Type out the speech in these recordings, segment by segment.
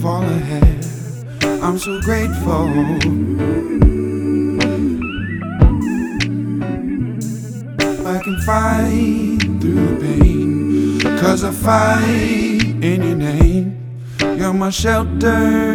all I have. I'm so grateful. I can fight through the pain, 'cause I fight in your name. You're my shelter.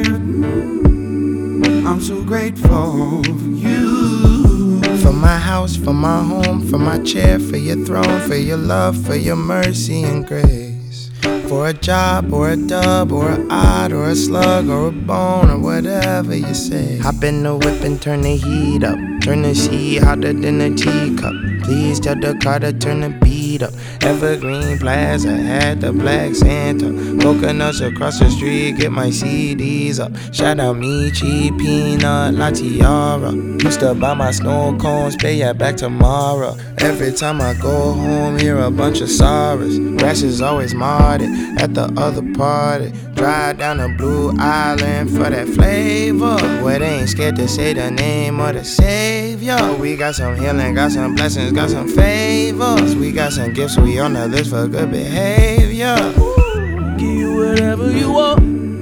I'm so grateful for you. For my house, for my home, for my chair, for your throne, for your love, for your mercy and grace. For a job or a dub or a odd or a slug or a bone or whatever you say. Hop in the whip and turn the heat up. Turn the sea hotter than a teacup. Please tell the car to turn the beat up. Evergreen Plaza had the Black Santa. Coconuts across the street, get my CDs up. Shout out Michi, Peanut, La Tiara. Used to buy my snow cones, pay ya back tomorrow. Every time I go home, hear a bunch of sorrows. Grass is always modded at the other party. Drive down to Blue Island for that flavor, where they ain't scared to say the name of the Savior. We got some healing, got some blessings, got some favors. We got some gifts, we on the list for good behavior. Give you whatever you want.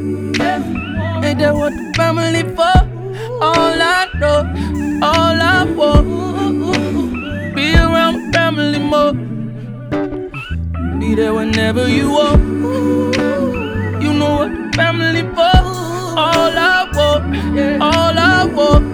Ain't that what the family for? All I know, all I want. Be around the family more. Be there whenever you want. You know what the family for? All I want, all I want.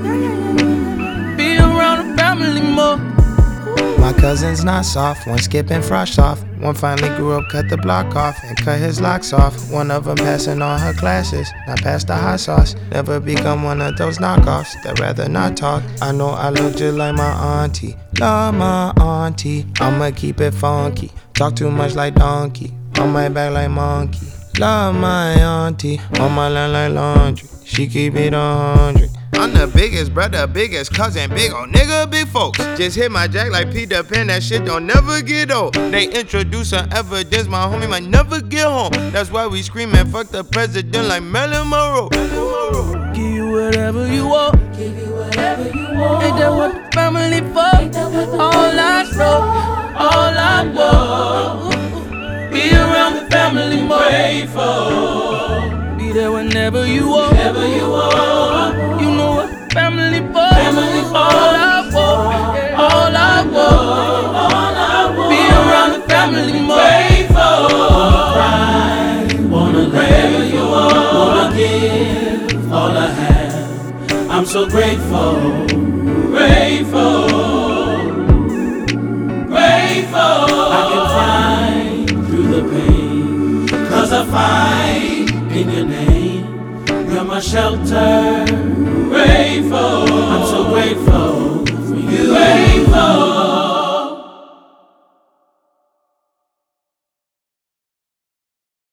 Be around the family more. My cousin's not soft, one skipping frosh off. One finally grew up, cut the block off, and cut his locks off. One of them passing on her classes, not past the hot sauce. Never become one of those knockoffs that rather not talk. I know I look just like my auntie, love my auntie. I'ma keep it funky, talk too much like donkey, on my back like monkey. Love my auntie, on my line like laundry, she keep it 100. I'm the biggest brother, biggest cousin, big ol' nigga, big folks. Just hit my jack like Peter Pan, that shit don't never get old. They introduce some evidence, my homie might never get home. That's why we screamin', fuck the president like Marilyn Monroe. Give you whatever you want. Give you whatever you want. Ain't that what the family for? All I know, all I want. Be around the family more. Grateful. Be there whenever you want. Whenever you want. You know what family for? Family for. All I want, all I want. All I want. Be around the family more. Grateful. Wanna whatever you want. Wanna give all I have. I'm so grateful. Grateful. Grateful. I can fight through the pain, 'cause I fight in your name. You're my shelter. Grateful. I'm so grateful.